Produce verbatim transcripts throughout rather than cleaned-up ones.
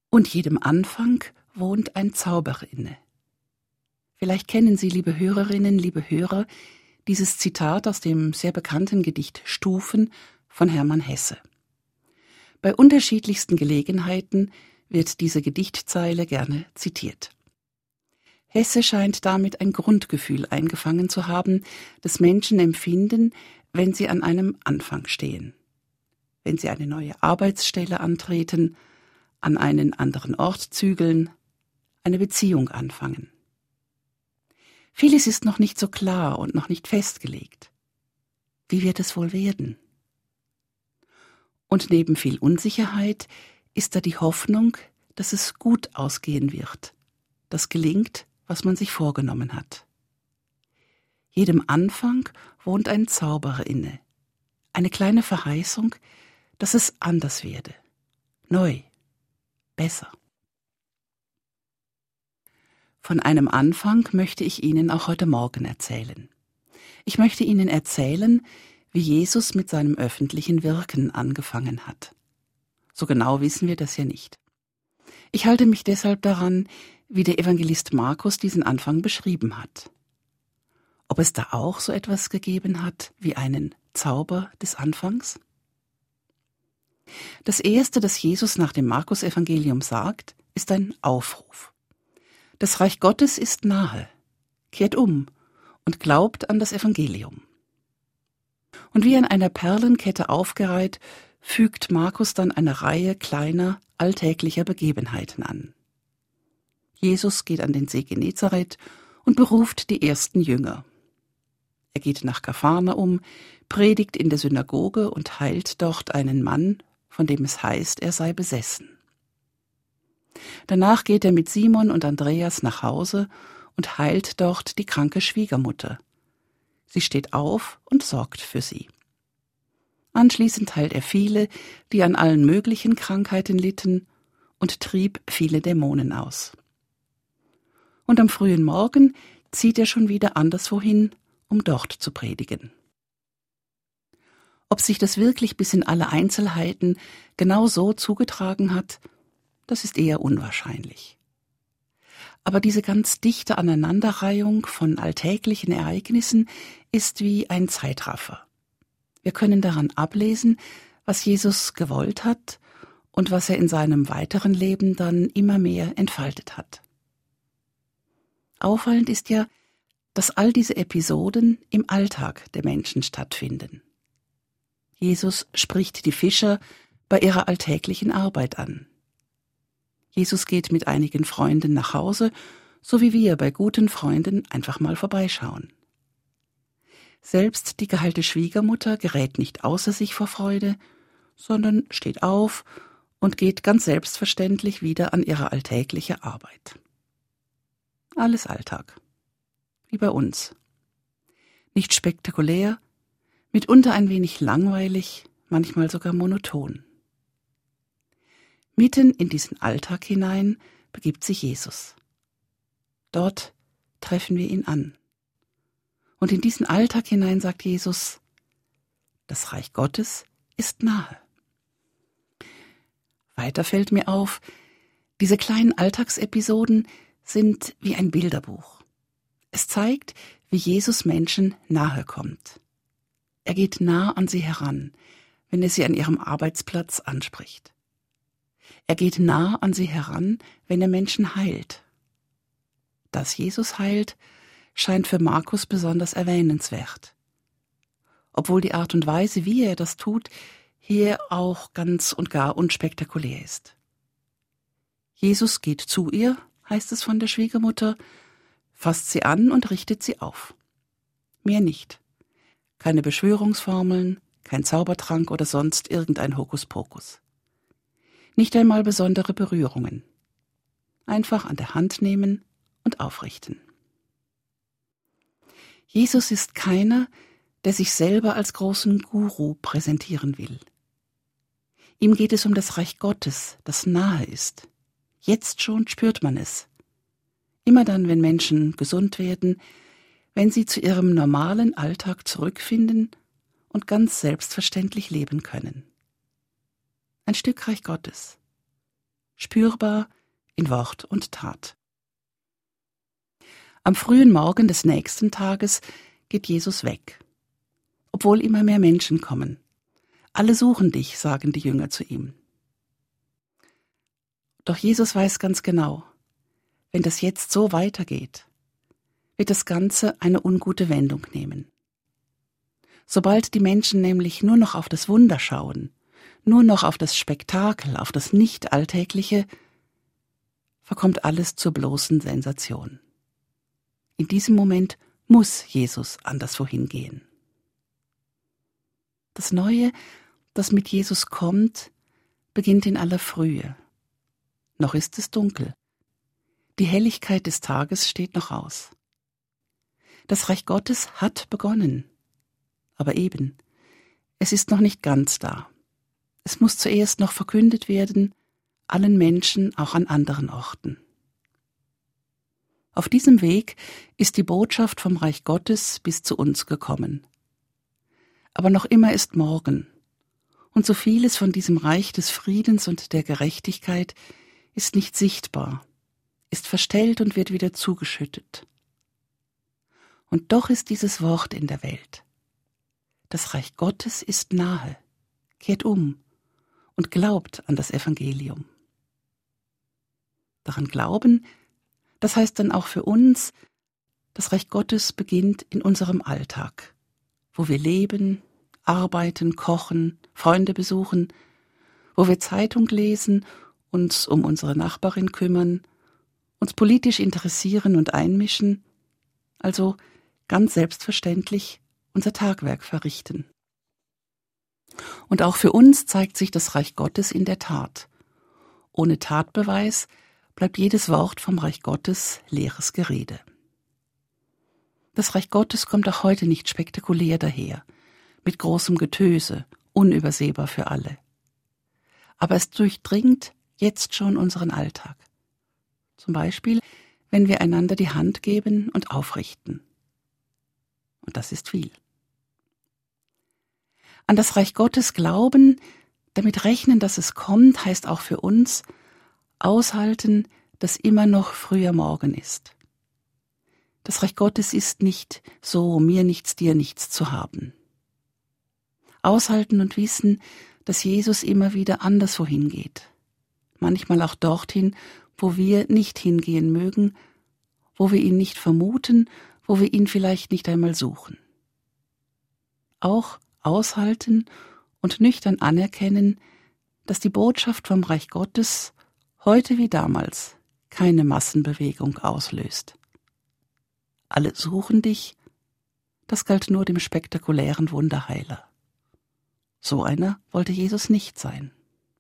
Und jedem Anfang wohnt ein Zauber inne. Vielleicht kennen Sie, liebe Hörerinnen, liebe Hörer, dieses Zitat aus dem sehr bekannten Gedicht Stufen von Hermann Hesse. Bei unterschiedlichsten Gelegenheiten wird diese Gedichtzeile gerne zitiert. Hesse scheint damit ein Grundgefühl eingefangen zu haben, das Menschen empfinden, wenn sie an einem Anfang stehen. Wenn sie eine neue Arbeitsstelle antreten, an einen anderen Ort zügeln, eine Beziehung anfangen. Vieles ist noch nicht so klar und noch nicht festgelegt. Wie wird es wohl werden? Und neben viel Unsicherheit ist da die Hoffnung, dass es gut ausgehen wird, dass gelingt, was man sich vorgenommen hat. Jedem Anfang wohnt ein Zauber inne, eine kleine Verheißung, dass es anders werde, neu, besser. Von einem Anfang möchte ich Ihnen auch heute Morgen erzählen. Ich möchte Ihnen erzählen, wie Jesus mit seinem öffentlichen Wirken angefangen hat. So genau wissen wir das ja nicht. Ich halte mich deshalb daran, wie der Evangelist Markus diesen Anfang beschrieben hat. Ob es da auch so etwas gegeben hat wie einen Zauber des Anfangs? Das Erste, das Jesus nach dem Markus-Evangelium sagt, ist ein Aufruf. Das Reich Gottes ist nahe. Kehrt um und glaubt an das Evangelium. Und wie an einer Perlenkette aufgereiht, fügt Markus dann eine Reihe kleiner, alltäglicher Begebenheiten an. Jesus geht an den See Genezareth und beruft die ersten Jünger. Er geht nach Kapharnaum, predigt in der Synagoge und heilt dort einen Mann, von dem es heißt, er sei besessen. Danach geht er mit Simon und Andreas nach Hause und heilt dort die kranke Schwiegermutter. Sie steht auf und sorgt für sie. Anschließend heilt er viele, die an allen möglichen Krankheiten litten, und trieb viele Dämonen aus. Und am frühen Morgen zieht er schon wieder anderswohin, um dort zu predigen. Ob sich das wirklich bis in alle Einzelheiten genau so zugetragen hat, das ist eher unwahrscheinlich. Aber diese ganz dichte Aneinanderreihung von alltäglichen Ereignissen ist wie ein Zeitraffer. Wir können daran ablesen, was Jesus gewollt hat und was er in seinem weiteren Leben dann immer mehr entfaltet hat. Auffallend ist ja, dass all diese Episoden im Alltag der Menschen stattfinden. Jesus spricht die Fischer bei ihrer alltäglichen Arbeit an. Jesus geht mit einigen Freunden nach Hause, so wie wir bei guten Freunden einfach mal vorbeischauen. Selbst die geheilte Schwiegermutter gerät nicht außer sich vor Freude, sondern steht auf und geht ganz selbstverständlich wieder an ihre alltägliche Arbeit. Alles Alltag. Wie bei uns. Nicht spektakulär, mitunter ein wenig langweilig, manchmal sogar monoton. Mitten in diesen Alltag hinein begibt sich Jesus. Dort treffen wir ihn an. Und in diesen Alltag hinein sagt Jesus, das Reich Gottes ist nahe. Weiter fällt mir auf, diese kleinen Alltagsepisoden sind wie ein Bilderbuch. Es zeigt, wie Jesus Menschen nahe kommt. Er geht nah an sie heran, wenn er sie an ihrem Arbeitsplatz anspricht. Er geht nah an sie heran, wenn er Menschen heilt. Dass Jesus heilt, scheint für Markus besonders erwähnenswert. Obwohl die Art und Weise, wie er das tut, hier auch ganz und gar unspektakulär ist. Jesus geht zu ihr, heißt es von der Schwiegermutter, fasst sie an und richtet sie auf. Mehr nicht. Keine Beschwörungsformeln, kein Zaubertrank oder sonst irgendein Hokuspokus. Nicht einmal besondere Berührungen. Einfach an der Hand nehmen und aufrichten. Jesus ist keiner, der sich selber als großen Guru präsentieren will. Ihm geht es um das Reich Gottes, das nahe ist. Jetzt schon spürt man es. Immer dann, wenn Menschen gesund werden, wenn sie zu ihrem normalen Alltag zurückfinden und ganz selbstverständlich leben können. Ein Stück Reich Gottes. spürbar in Wort und Tat. Am frühen Morgen des nächsten Tages geht Jesus weg, obwohl immer mehr Menschen kommen. Alle suchen dich, sagen die Jünger zu ihm. Doch Jesus weiß ganz genau, wenn das jetzt so weitergeht, wird das Ganze eine ungute Wendung nehmen. Sobald die Menschen nämlich nur noch auf das Wunder schauen, nur noch auf das Spektakel, auf das Nicht-Alltägliche, verkommt alles zur bloßen Sensation. In diesem Moment muss Jesus anderswohin gehen. Das Neue, das mit Jesus kommt, beginnt in aller Frühe. Noch ist es dunkel. Die Helligkeit des Tages steht noch aus. Das Reich Gottes hat begonnen. Aber eben, es ist noch nicht ganz da. Es muss zuerst noch verkündet werden, allen Menschen, auch an anderen Orten. Auf diesem Weg ist die Botschaft vom Reich Gottes bis zu uns gekommen. Aber noch immer ist Morgen, und so vieles von diesem Reich des Friedens und der Gerechtigkeit ist nicht sichtbar, ist verstellt und wird wieder zugeschüttet. Und doch ist dieses Wort in der Welt. Das Reich Gottes ist nahe, kehrt um und glaubt an das Evangelium. Daran glauben, das heißt dann auch für uns, das Reich Gottes beginnt in unserem Alltag, wo wir leben, arbeiten, kochen, Freunde besuchen, wo wir Zeitung lesen, uns um unsere Nachbarin kümmern, uns politisch interessieren und einmischen, also ganz selbstverständlich unser Tagwerk verrichten. Und auch für uns zeigt sich das Reich Gottes in der Tat. Ohne Tatbeweis bleibt jedes Wort vom Reich Gottes leeres Gerede. Das Reich Gottes kommt auch heute nicht spektakulär daher, mit großem Getöse, unübersehbar für alle. Aber es durchdringt jetzt schon unseren Alltag. Zum Beispiel, wenn wir einander die Hand geben und aufrichten. Und das ist viel. An das Reich Gottes glauben, damit rechnen, dass es kommt, heißt auch für uns, aushalten, dass immer noch früher Morgen ist. Das Reich Gottes ist nicht so, mir nichts, dir nichts zu haben. Aushalten und wissen, dass Jesus immer wieder anderswohin geht. Manchmal auch dorthin, wo wir nicht hingehen mögen, wo wir ihn nicht vermuten, wo wir ihn vielleicht nicht einmal suchen. Auch aushalten und nüchtern anerkennen, dass die Botschaft vom Reich Gottes heute wie damals keine Massenbewegung auslöst. Alle suchen dich, das galt nur dem spektakulären Wunderheiler. So einer wollte Jesus nicht sein.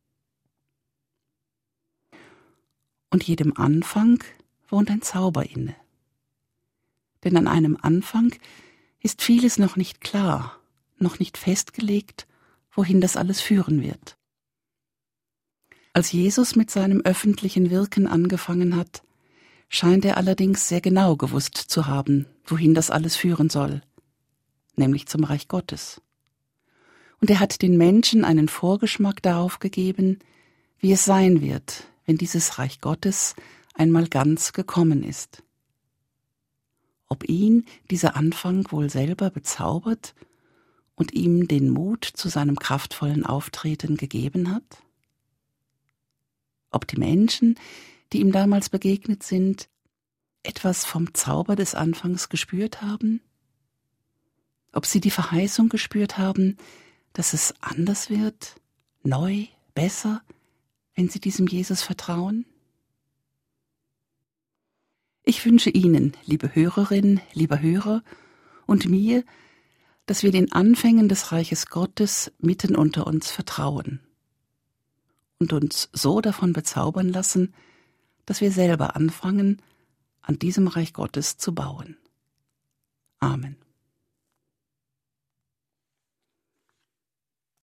Und jedem Anfang wohnt ein Zauber inne. Denn an einem Anfang ist vieles noch nicht klar, noch nicht festgelegt, wohin das alles führen wird. Als Jesus mit seinem öffentlichen Wirken angefangen hat, scheint er allerdings sehr genau gewusst zu haben, wohin das alles führen soll, nämlich zum Reich Gottes. Und er hat den Menschen einen Vorgeschmack darauf gegeben, wie es sein wird, wenn dieses Reich Gottes einmal ganz gekommen ist. Ob ihn dieser Anfang wohl selber bezaubert und ihm den Mut zu seinem kraftvollen Auftreten gegeben hat? Ob die Menschen, die ihm damals begegnet sind, etwas vom Zauber des Anfangs gespürt haben? Ob sie die Verheißung gespürt haben, dass es anders wird, neu, besser, wenn sie diesem Jesus vertrauen? Ich wünsche Ihnen, liebe Hörerin, lieber Hörer, und mir, dass wir den Anfängen des Reiches Gottes mitten unter uns vertrauen und uns so davon bezaubern lassen, dass wir selber anfangen, an diesem Reich Gottes zu bauen. Amen.